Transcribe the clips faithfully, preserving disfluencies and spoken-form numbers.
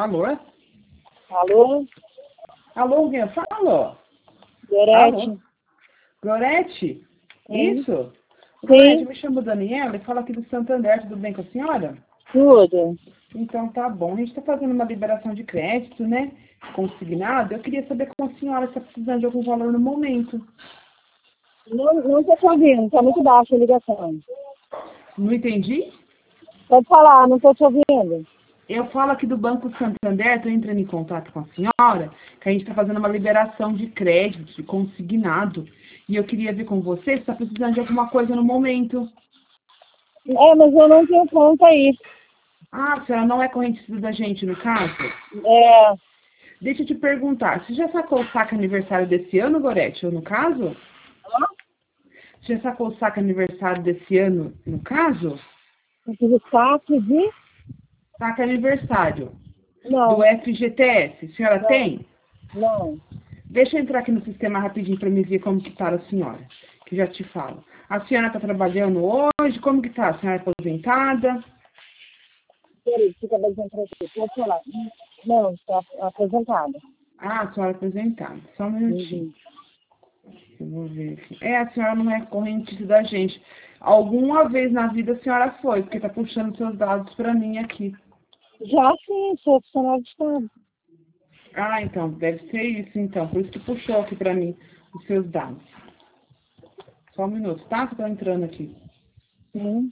Alô? Alô? Alô, quem fala? Gorete? Gorete? Sim. Isso? Sim. Gorete, me chamo Daniela e falo aqui do Santander, tudo bem com a senhora? Tudo. Então tá bom. A gente está fazendo uma liberação de crédito, né? Consignado. Eu queria saber com a senhora se está precisando de algum valor no momento. Não, não tô te ouvindo, tá muito baixa a ligação. Não entendi? Pode falar, não tô te ouvindo. Eu falo aqui do Banco Santander, estou entrando em contato com a senhora, que a gente está fazendo uma liberação de crédito, de consignado. E eu queria ver com você se está precisando de alguma coisa no momento. É, mas eu não tenho conta aí. Ah, a senhora não é correntista da gente, no caso? É, Deixa eu te perguntar, você já sacou o saque aniversário desse ano, Gorete, ou no caso? Você já sacou o saque aniversário desse ano, no caso? aquele saque de... Saque aniversário do Não, F G T S, a senhora não, tem? não. Deixa eu entrar aqui no sistema rapidinho para me ver como que tá a senhora, que já te falo. A senhora está trabalhando hoje? Como que tá? A senhora é aposentada? Peraí, fica bastante pra você. Pode falar. Não, está apresentada. Ah, a senhora é aposentada. Só um minutinho. Uhum. Eu vou ver aqui. É, a senhora não é correntista da gente. Alguma vez na vida a senhora foi, porque tá puxando seus dados para mim aqui. Já sim, sou funcionário de Estado. Ah, então, deve ser isso, então. Por isso que puxou aqui para mim os seus dados. Só um minuto, tá? Que eu tô entrando aqui. Sim.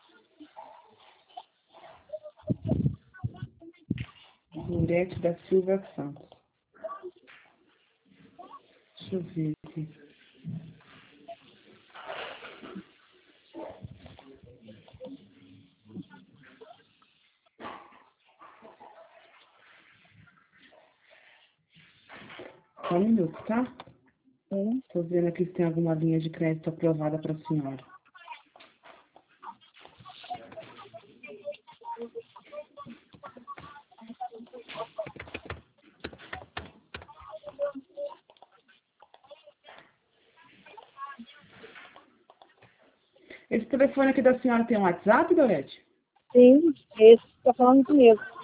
Gorete da Silva Santos. Deixa eu ver aqui. Só um minuto, tá? Sim. Tô vendo aqui se tem alguma linha de crédito aprovada para a senhora. Esse telefone aqui da senhora tem um WhatsApp, Dorete? Sim, esse que tá falando comigo.